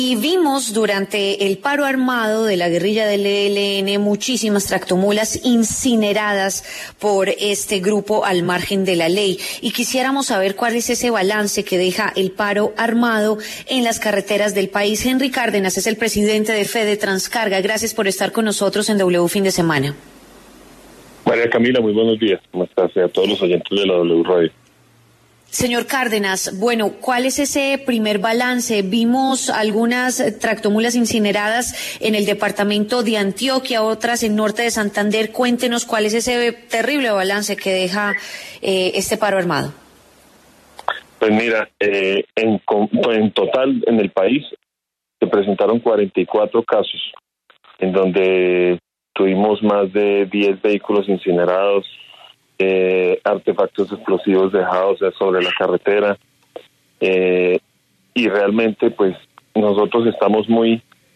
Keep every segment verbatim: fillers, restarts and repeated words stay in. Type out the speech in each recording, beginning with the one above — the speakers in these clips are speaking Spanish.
Y vimos durante el paro armado de la guerrilla del E L N muchísimas tractomulas incineradas por este grupo al margen de la ley. Y quisiéramos saber cuál es ese balance que deja el paro armado en las carreteras del país. Henry Cárdenas es el presidente de Fede Transcarga. Gracias por estar con nosotros en W Fin de Semana. María Camila, muy buenos días. ¿Cómo estás? A todos los oyentes de la W Radio. Señor Cárdenas, bueno, ¿cuál es ese primer balance? Vimos algunas tractomulas incineradas en el departamento de Antioquia, otras en norte de Santander. Cuéntenos cuál es ese terrible balance que deja eh, este paro armado. Pues mira, eh, en, en total en el país se presentaron cuarenta y cuatro casos, en donde tuvimos más de diez vehículos incinerados, Eh, artefactos explosivos dejados sobre la carretera, eh, y realmente pues nosotros estamos muy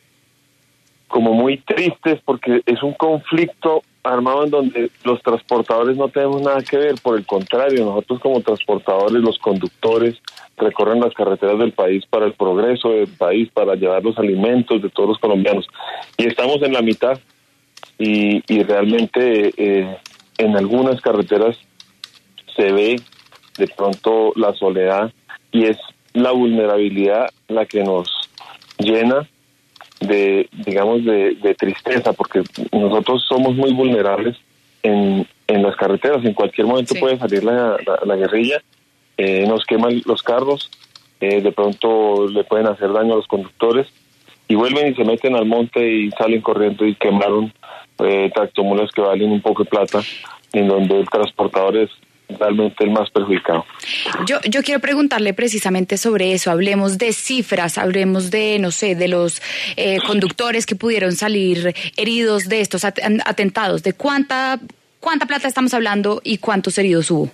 como muy tristes porque es un conflicto armado en donde los transportadores no tenemos nada que ver. Por el contrario, nosotros como transportadores, los conductores recorren las carreteras del país para el progreso del país, para llevar los alimentos de todos los colombianos, y estamos en la mitad y, y realmente eh, en algunas carreteras se ve de pronto la soledad, y es la vulnerabilidad la que nos llena de, digamos, de, de tristeza, porque nosotros somos muy vulnerables en, en las carreteras. En cualquier momento sí puede salir la, la, la guerrilla, eh, nos queman los carros, eh, de pronto le pueden hacer daño a los conductores, y vuelven y se meten al monte y salen corriendo y quemaron eh, tractomulas que valen un poco de plata, en donde el transportador es realmente el más perjudicado. Yo yo quiero preguntarle precisamente sobre eso. Hablemos de cifras, hablemos de, no sé, de los eh, conductores que pudieron salir heridos de estos at- atentados. ¿De cuánta cuánta plata estamos hablando y cuántos heridos hubo?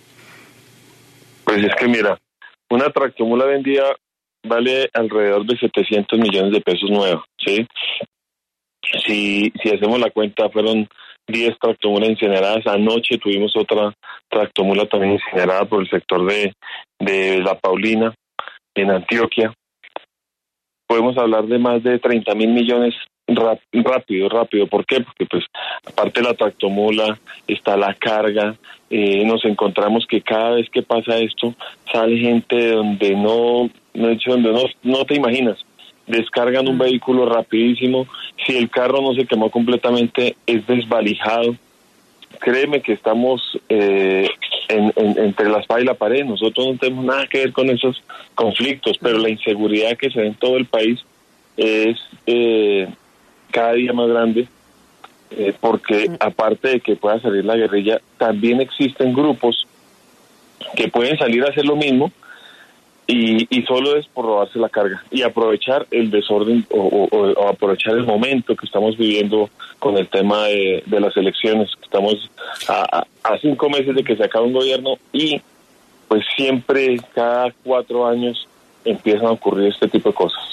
Pues es que mira, una tractomula vendida vale alrededor de setecientos millones de pesos nuevos, ¿sí? Si, si hacemos la cuenta, fueron diez tractomulas incineradas. Anoche tuvimos otra tractomula también incinerada por el sector de, de La Paulina, en Antioquia. Podemos hablar de más de treinta mil millones rap, rápido, rápido. ¿Por qué? Porque pues aparte de la tractomula está la carga. Eh, nos encontramos que cada vez que pasa esto sale gente donde no, no, donde no, no te imaginas. Descargan un vehículo rapidísimo. Si el carro no se quemó completamente, es desvalijado. Créeme que estamos eh, en, en, entre la espada y la pared. Nosotros no tenemos nada que ver con esos conflictos, pero la inseguridad que se ve en todo el país es eh, cada día más grande, eh, porque aparte de que pueda salir la guerrilla, también existen grupos que pueden salir a hacer lo mismo, Y, y solo es por robarse la carga y aprovechar el desorden o, o, o aprovechar el momento que estamos viviendo con el tema de, de las elecciones. Estamos a, a cinco meses de que se acabe un gobierno y pues siempre cada cuatro años empiezan a ocurrir este tipo de cosas.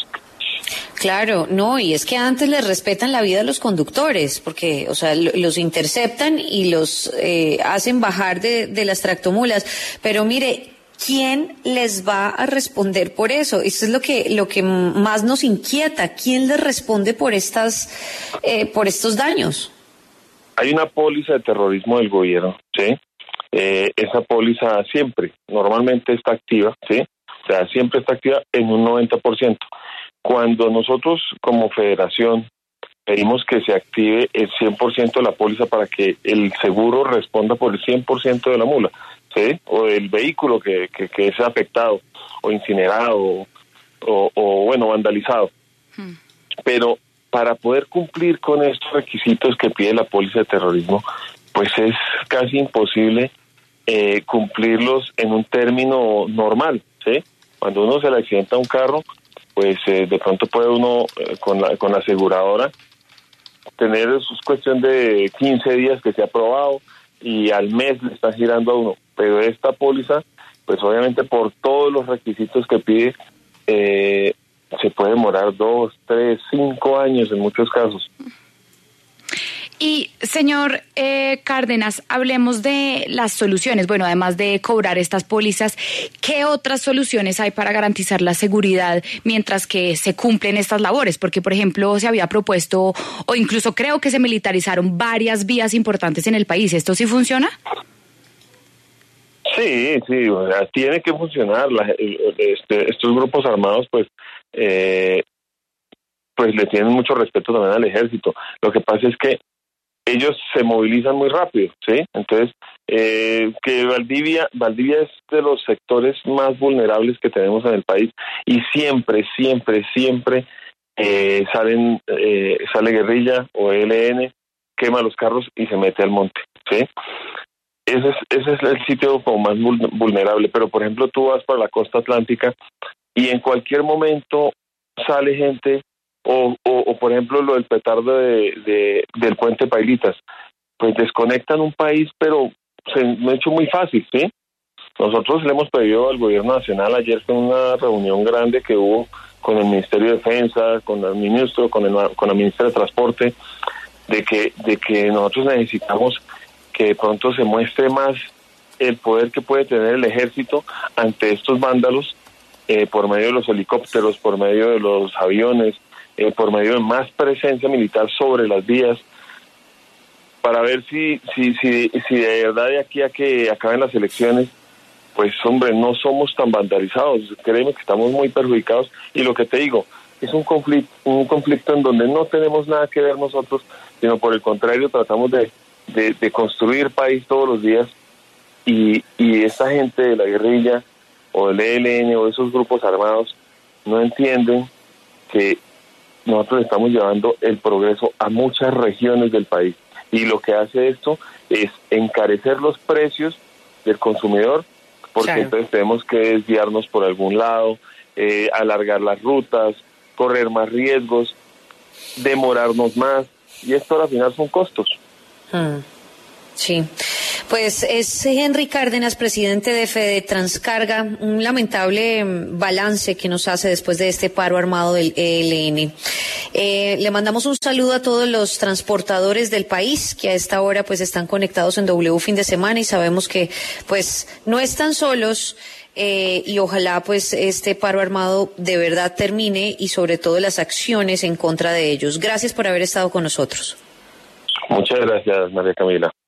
Claro, no, y es que antes les respetan la vida a los conductores, porque, o sea, los interceptan y los eh, hacen bajar de, de las tractomulas, pero mire, ¿quién les va a responder por eso? Eso es lo que lo que más nos inquieta. ¿Quién les responde por estas eh, por estos daños? Hay una póliza de terrorismo del gobierno, ¿sí? Eh, esa póliza siempre, normalmente está activa, ¿sí? O sea, siempre está activa en un noventa por ciento. Cuando nosotros como federación pedimos que se active el cien por ciento de la póliza para que el seguro responda por el cien por ciento de la mula, ¿sí? O del vehículo que, que, que es afectado o incinerado o, o, o bueno, vandalizado. Hmm. Pero para poder cumplir con estos requisitos que pide la póliza de terrorismo, pues es casi imposible eh, cumplirlos en un término normal, ¿sí? Cuando uno se le accidenta un carro, pues eh, de pronto puede uno eh, con la con la aseguradora tener es cuestión de quince días que se ha aprobado y al mes le está girando a uno. Pero esta póliza, pues obviamente por todos los requisitos que pide, eh, se puede demorar dos, tres, cinco años en muchos casos. Y señor eh, Cárdenas, hablemos de las soluciones. Bueno, además de cobrar estas pólizas, ¿qué otras soluciones hay para garantizar la seguridad mientras que se cumplen estas labores? Porque, por ejemplo, se había propuesto, o incluso creo que se militarizaron varias vías importantes en el país. ¿Esto sí funciona? Sí, sí, o sea, tiene que funcionar. La, este, estos grupos armados, pues, eh, pues le tienen mucho respeto también al ejército. Lo que pasa es que ellos se movilizan muy rápido, ¿sí? Entonces, eh, que Valdivia, Valdivia es de los sectores más vulnerables que tenemos en el país y siempre, siempre, siempre eh, salen, eh, sale guerrilla o E L N, quema los carros y se mete al monte, ¿sí? Ese es, ese es el sitio como más vulnerable, pero por ejemplo tú vas para la costa atlántica y en cualquier momento sale gente. O, o, o por ejemplo lo del petardo de, de, del puente Pailitas, pues desconectan un país, pero se me ha hecho muy fácil, ¿sí? Nosotros le hemos pedido al gobierno nacional, ayer fue una reunión grande que hubo con el Ministerio de Defensa, con el ministro, con, el, con la ministra de Transporte, de que, de que nosotros necesitamos que de pronto se muestre más el poder que puede tener el ejército ante estos vándalos, eh, por medio de los helicópteros, por medio de los aviones, Eh, por medio de más presencia militar sobre las vías, para ver si, si, si, si de verdad de aquí a que acaben las elecciones, pues hombre, no somos tan vandalizados, créeme que estamos muy perjudicados, y lo que te digo, es un conflicto, un conflicto en donde no tenemos nada que ver nosotros, sino por el contrario, tratamos de, de, de construir país todos los días, y, y esta gente de la guerrilla, o del E L N, o esos grupos armados, no entienden que nosotros estamos llevando el progreso a muchas regiones del país y lo que hace esto es encarecer los precios del consumidor porque claro. Entonces tenemos que desviarnos por algún lado, eh, alargar las rutas, correr más riesgos, demorarnos más y esto al final son costos. Hmm. Sí. Pues es Henry Cárdenas, presidente de Fede Transcarga, un lamentable balance que nos hace después de este paro armado del E L N. Eh, le mandamos un saludo a todos los transportadores del país que a esta hora pues están conectados en W Fin de Semana y sabemos que pues no están solos. Eh, y ojalá pues este paro armado de verdad termine y sobre todo las acciones en contra de ellos. Gracias por haber estado con nosotros. Muchas gracias, María Camila.